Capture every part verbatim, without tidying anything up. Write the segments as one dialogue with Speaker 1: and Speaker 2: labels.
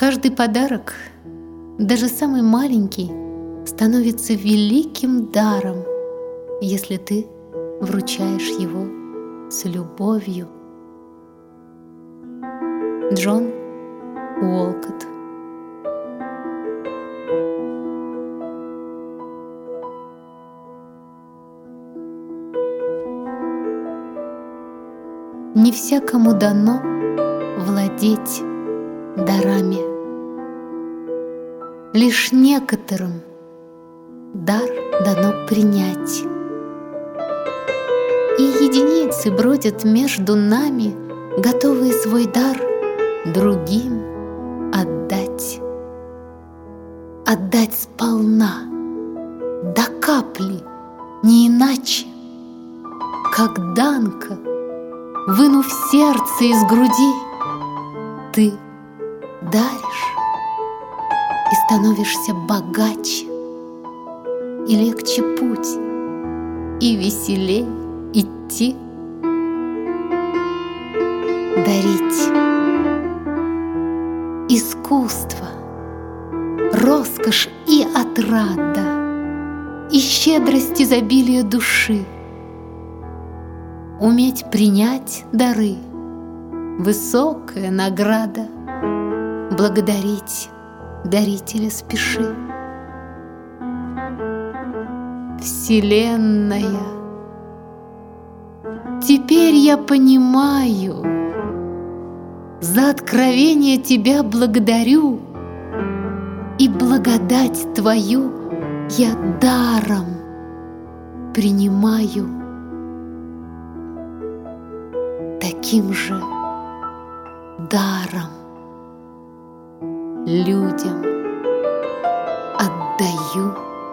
Speaker 1: Каждый подарок, даже самый маленький, становится великим даром, если ты вручаешь его с любовью. Джон Уолкотт. Не всякому дано владеть дарами. Лишь некоторым дар дано принять. И единицы бродят между нами, готовые свой дар другим отдать. Отдать сполна, до капли, не иначе, как Данка, вынув сердце из груди, ты даришь и становишься богаче, и легче путь, и веселей идти. Дарить искусство, роскошь и отрада, и щедрость изобилия души. Уметь принять дары — высокая награда. Благодарить дарителя спеши. Вселенная, теперь я понимаю, за откровение тебя благодарю, и благодать твою я даром принимаю. Таким же даром людям отдаю.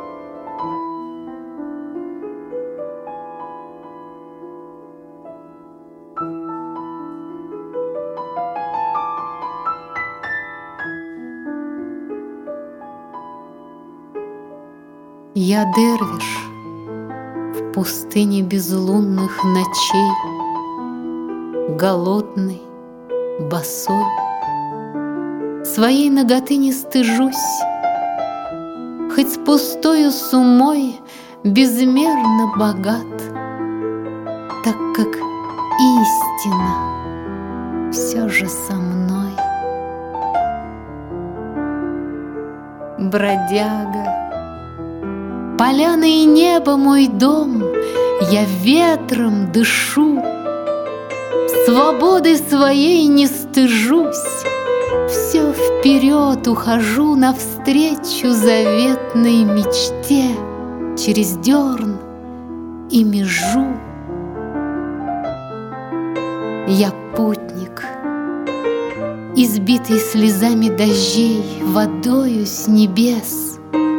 Speaker 1: Я дервиш в пустыне безлунных ночей, голодный, босой, своей наготы не стыжусь, хоть с пустою сумой безмерно богат, так как истина все же со мной. Бродяга, поляна и небо мой дом, я ветром дышу, свободы своей не стыжусь, все вперед ухожу навстречу заветной мечте через дерн и межу. Я путник, избитый слезами дождей, водою с небес.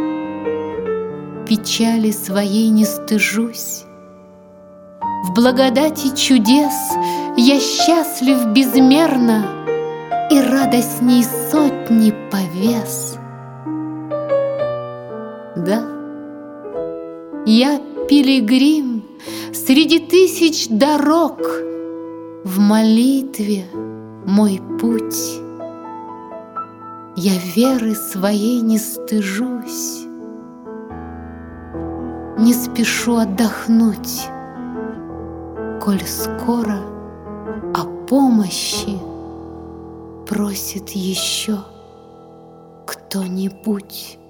Speaker 1: Печали своей не стыжусь, в благодати чудес я счастлив безмерно, и радостней сотни повес. Да, я пилигрим среди тысяч дорог, в молитве мой путь. Я веры своей не стыжусь, не спешу отдохнуть, коль скоро о помощи просит еще кто-нибудь.